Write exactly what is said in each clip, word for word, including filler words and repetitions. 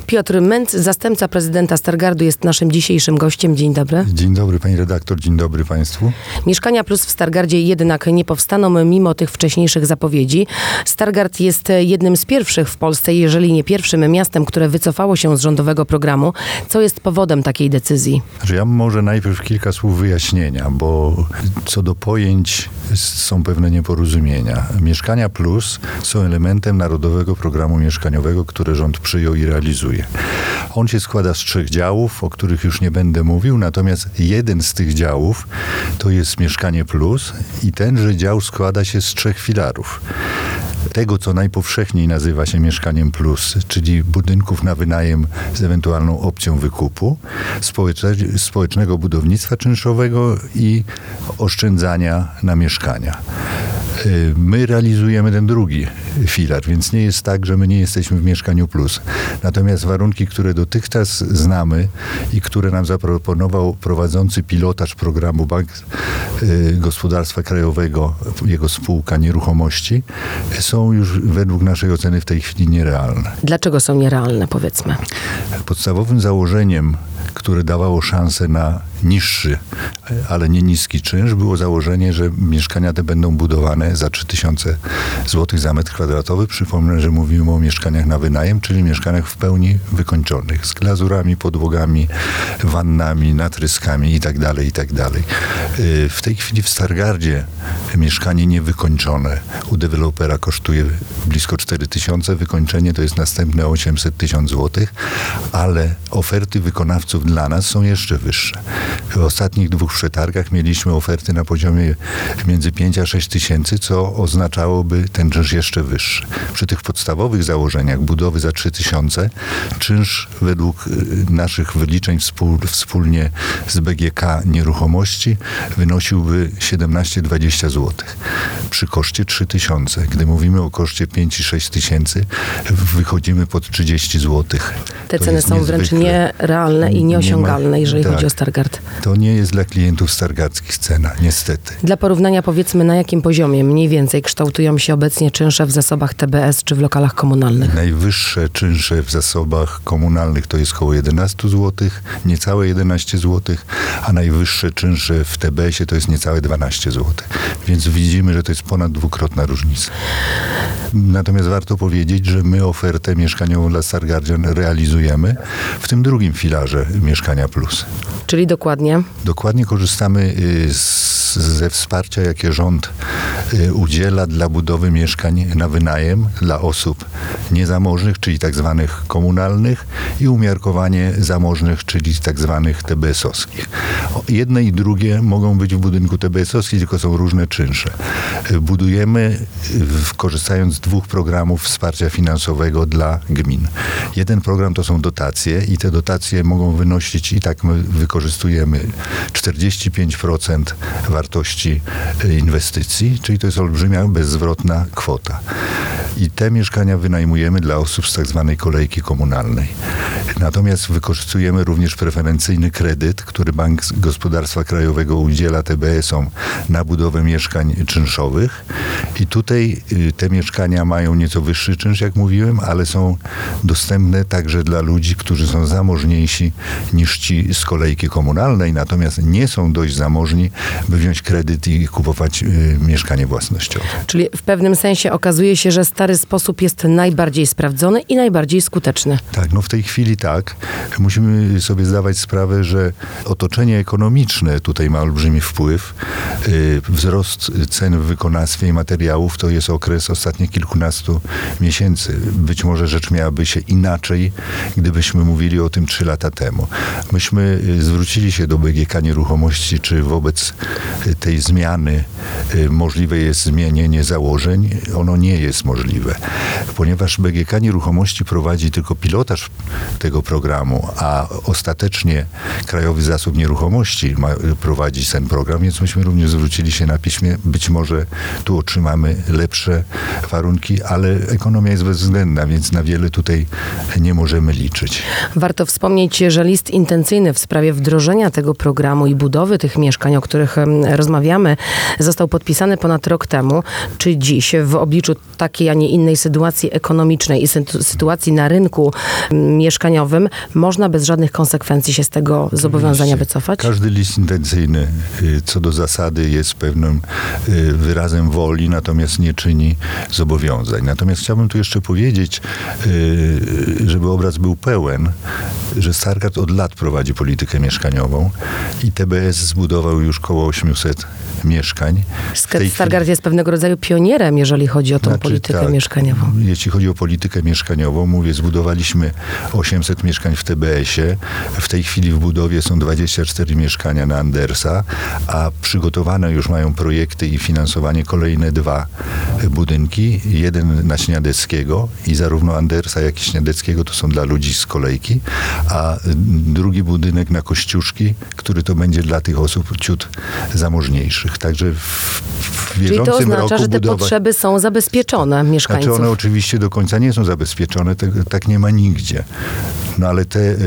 Piotr Męc, zastępca prezydenta Stargardu, jest naszym dzisiejszym gościem. Dzień dobry. Dzień dobry pani redaktor, dzień dobry państwu. Mieszkania Plus w Stargardzie jednak nie powstaną mimo tych wcześniejszych zapowiedzi. Stargard jest jednym z pierwszych w Polsce, jeżeli nie pierwszym miastem, które wycofało się z rządowego programu. Co jest powodem takiej decyzji? Że ja może najpierw kilka słów wyjaśnienia, bo co do pojęć są pewne nieporozumienia. Mieszkania Plus są elementem Narodowego Programu Mieszkaniowego, który rząd przyjął i realizuje. On się składa z trzech działów, o których już nie będę mówił, natomiast jeden z tych działów to jest Mieszkanie Plus i tenże dział składa się z trzech filarów. Tego, co najpowszechniej nazywa się Mieszkaniem Plus, czyli budynków na wynajem z ewentualną opcją wykupu, społecze, społecznego budownictwa czynszowego i oszczędzania na mieszkania. My realizujemy ten drugi filar, więc nie jest tak, że my nie jesteśmy w Mieszkaniu Plus. Natomiast warunki, które dotychczas znamy i które nam zaproponował prowadzący pilotaż programu Bank Gospodarstwa Krajowego, jego spółka Nieruchomości, są już według naszej oceny w tej chwili nierealne. Dlaczego są nierealne, powiedzmy? Podstawowym założeniem, które dawało szansę na niższy, ale nie niski czynsz, było założenie, że mieszkania te będą budowane za trzy tysiące złotych za metr kwadratowy. Przypomnę, że mówimy o mieszkaniach na wynajem, czyli mieszkaniach w pełni wykończonych, z glazurami, podłogami, wannami, natryskami itd., itd. W tej chwili w Stargardzie mieszkanie niewykończone u dewelopera kosztuje blisko cztery tysiące, wykończenie to jest następne osiemset tysięcy złotych, ale oferty wykonawców dla nas są jeszcze wyższe. W ostatnich dwóch przetargach mieliśmy oferty na poziomie między pięć a sześć tysięcy, co oznaczałoby ten czynsz jeszcze wyższy. Przy tych podstawowych założeniach budowy za trzy tysiące czynsz według naszych wyliczeń wspól, wspólnie z B G K Nieruchomości wynosiłby siedemnaście dwadzieścia złotych przy koszcie trzy tysiące. Gdy mówimy o koszcie pięć i sześć tysięcy, wychodzimy pod trzydzieści złotych. Te to ceny są niezwykle wręcz nierealne i nieosiągalne, nie ma, jeżeli tak, chodzi o Stargard. To nie jest dla klientów stargardzkich cena, niestety. Dla porównania powiedzmy, na jakim poziomie mniej więcej kształtują się obecnie czynsze w zasobach T B S czy w lokalach komunalnych? Najwyższe czynsze w zasobach komunalnych to jest około jedenaście złotych, niecałe jedenaście złotych, a najwyższe czynsze w T B S ie to jest niecałe dwanaście złotych. Więc widzimy, że to jest ponad dwukrotna różnica. Natomiast warto powiedzieć, że my ofertę mieszkaniową dla Stargardzian realizujemy w tym drugim filarze Mieszkania Plus. Czyli dokładnie? Dokładnie korzystamy z, ze wsparcia, jakie rząd udziela dla budowy mieszkań na wynajem dla osób niezamożnych, czyli tak zwanych komunalnych, i umiarkowanie zamożnych, czyli tak zwanych T B S owskich. Jedne i drugie mogą być w budynku T B S owskim, tylko są różne czynsze. Budujemy korzystając z dwóch programów wsparcia finansowego dla gmin. Jeden program to są dotacje i te dotacje mogą wynosić, i tak my wykorzystujemy czterdzieści pięć procent wartości inwestycji, czyli to jest olbrzymia, bezzwrotna kwota. I te mieszkania wynajmujemy dla osób z tak zwanej kolejki komunalnej. Natomiast wykorzystujemy również preferencyjny kredyt, który Bank Gospodarstwa Krajowego udziela T B S om na budowę mieszkań czynszowych. I tutaj te mieszkania mają nieco wyższy czynsz, jak mówiłem, ale są dostępne także dla ludzi, którzy są zamożniejsi niż ci z kolejki komunalnej, natomiast nie są dość zamożni, by wziąć kredyt i kupować y, mieszkanie własnościowe. Czyli w pewnym sensie okazuje się, że stary sposób jest najbardziej sprawdzony i najbardziej skuteczny. Tak, no w tej chwili tak. Musimy sobie zdawać sprawę, że otoczenie ekonomiczne tutaj ma olbrzymi wpływ. Y, wzrost cen w wykonawstwie i materiałów to jest okres ostatnich kilkunastu miesięcy. Być może rzecz miałaby się inaczej, gdybyśmy mówili o tym trzy lata temu. Myśmy zwrócili się do B G K Nieruchomości, czy wobec tej zmiany możliwe jest zmienienie założeń. Ono nie jest możliwe, ponieważ B G K Nieruchomości prowadzi tylko pilotaż tego programu, a ostatecznie Krajowy Zasób Nieruchomości ma prowadzić ten program, więc myśmy również zwrócili się na piśmie. Być może tu otrzymamy lepsze warunki, ale ekonomia jest bezwzględna, więc na wiele tutaj nie możemy liczyć. Warto wspomnieć, że list intencyjny w sprawie wdrożenia tego programu i budowy tych mieszkań, o których rozmawiamy, został podpisany ponad rok temu. Czy dziś w obliczu takiej, a nie innej sytuacji ekonomicznej i sy- sytuacji na rynku m, mieszkaniowym, można bez żadnych konsekwencji się z tego zobowiązania wycofać? Każdy list intencyjny y, co do zasady jest pewnym y, wyrazem woli, natomiast nie czyni zobowiązań. Natomiast chciałbym tu jeszcze powiedzieć, y, żeby obraz był pełen, że Stargard od lat prowadzi politykę mieszkaniową i T B S zbudował już około osiemset mieszkań. Stargard jest pewnego rodzaju pionierem, jeżeli chodzi o tą Znaczy, politykę tak, mieszkaniową. Jeśli chodzi o politykę mieszkaniową, mówię, zbudowaliśmy osiemset mieszkań w T B S-ie. W tej chwili w budowie są dwadzieścia cztery mieszkania na Andersa, a przygotowane już mają projekty i finansowanie kolejne dwa budynki. Jeden na Śniadeckiego i zarówno Andersa, jak i Śniadeckiego to są dla ludzi z kolejki, a drugi budynek na Kościuszki, który to będzie dla tych osób ciut zamożniejszych. Także w, w bieżącym Czyli to oznacza, roku że te budowa... potrzeby są zabezpieczone mieszkańców. Znaczy one oczywiście do końca nie są zabezpieczone, tak, tak nie ma nigdzie. No ale te y,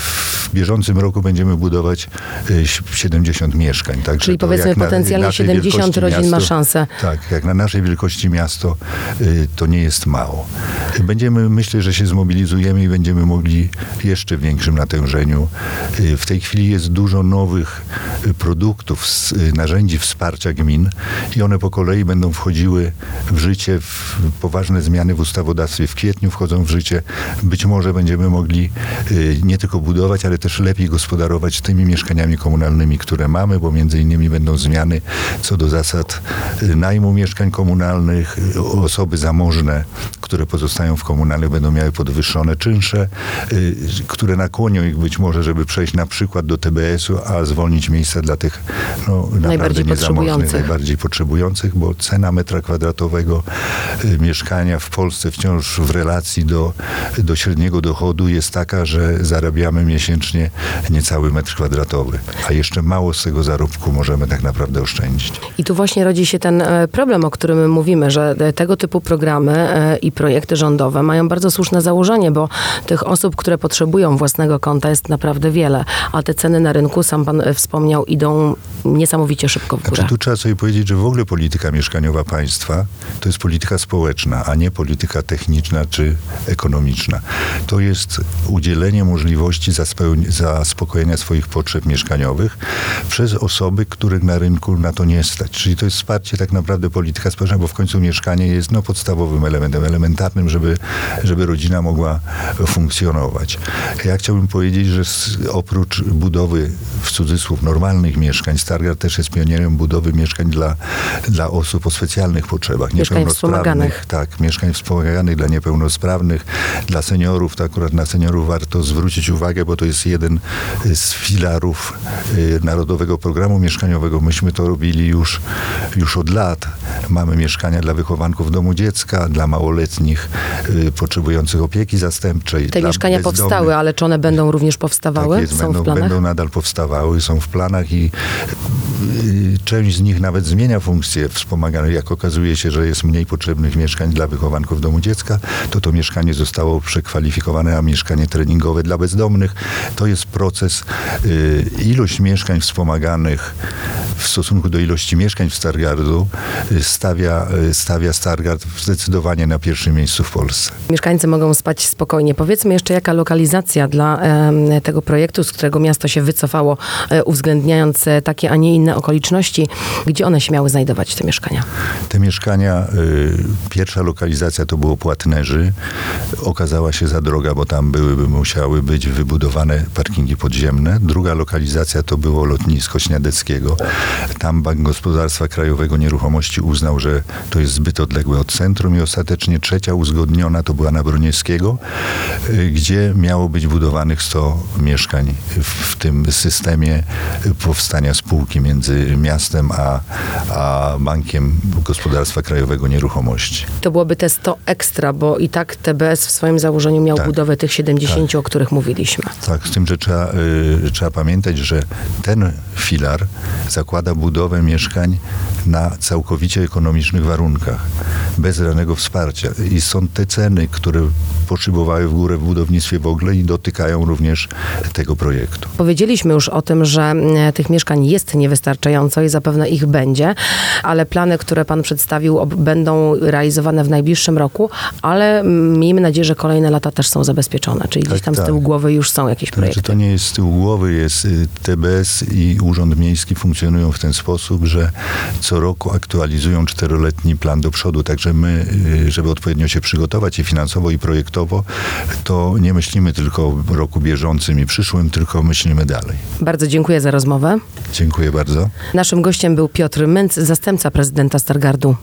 w bieżącym roku będziemy budować y, siedemdziesiąt mieszkań. Także Czyli to powiedzmy jak na potencjalnie naszej siedemdziesiąt wielkości rodzin miasto, ma szansę. Tak, jak na naszej wielkości miasto y, to nie jest mało. Będziemy, myślę, że się zmobilizujemy i będziemy mogli jeszcze w większym natężeniu. Y, w tej chwili jest dużo nowych y, produktów, s, y, narzędzi wsparcia gmin i one po kolei będą wchodziły w życie, w poważne zmiany w ustawodawstwie. W kwietniu wchodzą w życie. Być może będziemy mogli y, nie tylko budować, ale też lepiej gospodarować tymi mieszkaniami komunalnymi, które mamy, bo między innymi będą zmiany co do zasad y, najmu mieszkań komunalnych. Y, osoby zamożne, które pozostają w komunalnych, będą miały podwyższone czynsze, y, które nakłonią ich być może, żeby przejść na przykład do T B S-u, a zwolnić miejsca dla tych no, naprawdę niezamożnych, najbardziej potrzebujących, bo cena metra kwadratowego y, mieszkania w Polsce wciąż w relacji do, do średniego dochodu jest taka, że zarabiamy miesięcznie niecały metr kwadratowy, a jeszcze mało z tego zarobku możemy tak naprawdę oszczędzić. I tu właśnie rodzi się ten e, problem, o którym mówimy, że e, tego typu programy e, i projekty rządowe mają bardzo słuszne założenie, bo tych osób, które potrzebują własnego kąta jest naprawdę wiele, a te ceny na rynku, sam pan e, wspomniał, idą niesamowicie szybko w górę. Znaczy, tu trzeba sobie powiedzieć, że w ogóle polityka mieszkaniowa państwa to jest polityka społeczna, a nie polityka techniczna czy ekonomiczna. To jest udzielenie możliwości zaspełni- zaspokojenia swoich potrzeb mieszkaniowych przez osoby, których na rynku na to nie stać. Czyli to jest wsparcie tak naprawdę polityka społeczna, bo w końcu mieszkanie jest no, podstawowym elementem, elementarnym, żeby, żeby rodzina mogła funkcjonować. Ja chciałbym powiedzieć, że z, oprócz budowy w cudzysłów normalnych mieszkań, Stargard też jest pionierem budowy mieszkań dla, dla osób o specjalnych potrzebach. Mieszkań wspomaganych. Tak, mieszkań wspomaganych dla niepełnosprawnych, dla seniorów. To akurat na seniorów warto zwrócić uwagę, bo to jest jeden z filarów y, Narodowego Programu Mieszkaniowego. Myśmy to robili już, już od lat. Mamy mieszkania dla wychowanków w domu dziecka, dla małoletnich y, potrzebujących opieki zastępczej. Te dla mieszkania bezdomnych. powstały, ale czy one będą również powstawały? Tak jest, są będą, w planach? będą nadal powstawały, są w planach i y, część z nich nawet zmienia funkcję wspomaganej. Jak okazuje się, że jest mniej potrzebnych mieszkań dla wychowanków w domu dziecka, to to mieszkanie zostało przekwalifikowane, a mieszkanie treningowe dla bezdomnych. To jest proces. Y, ilość mieszkań wspomaganych w stosunku do ilości mieszkań w Stargardu y, stawia, y, stawia Stargard zdecydowanie na pierwszym miejscu w Polsce. Mieszkańcy mogą spać spokojnie. Powiedzmy jeszcze, jaka lokalizacja dla e, tego projektu, z którego miasto się wycofało, e, uwzględniając e, takie, a nie inne okoliczności, gdzie one się miały znajdować, te mieszkania? Te mieszkania, y, pierwsza lokalizacja to było Płatnerzy. Okazała się za droga, bo tam byłyby musiały być wybudowane parkingi podziemne. Druga lokalizacja to było lotnisko Śniadeckiego. Tam Bank Gospodarstwa Krajowego Nieruchomości uznał, że to jest zbyt odległe od centrum i ostatecznie trzecia uzgodniona to była na Broniewskiego, y, gdzie miało być budowanych sto mieszkań w, w tym systemie powstania spółki między miastem a, a Bankiem Gospodarstwa Krajowego Nieruchomości. To byłoby te sto ekstra, bo i tak T B S w swoim założeniu miał Tak, budowę tych siedemdziesięciu, o których mówiliśmy. Tak, z tym, że trzeba, y, trzeba pamiętać, że ten filar zakłada zakłada budowę mieszkań na całkowicie ekonomicznych warunkach, bez żadnego wsparcia. I są te ceny, które poszybowały w górę w budownictwie w ogóle i dotykają również tego projektu. Powiedzieliśmy już o tym, że e, tych mieszkań jest niewystarczająco i zapewne ich będzie, ale plany, które pan przedstawił, ob- będą realizowane w najbliższym roku, ale mm, miejmy nadzieję, że kolejne lata też są zabezpieczone, czyli gdzieś Tak, tam z tak. tyłu głowy już są jakieś projekty. Znaczy, to nie jest z tyłu głowy, jest y, T B S i Urząd Miejski funkcjonują w ten sposób, że co roku aktualizują czteroletni plan do przodu, także my, y, żeby odpowiednio się przygotować i finansowo, i projektowo, to nie myślimy tylko o roku bieżącym i przyszłym, tylko myślimy dalej. Bardzo dziękuję za rozmowę. Dziękuję bardzo. Naszym gościem był Piotr Męc, zastępca prezydenta Stargardu.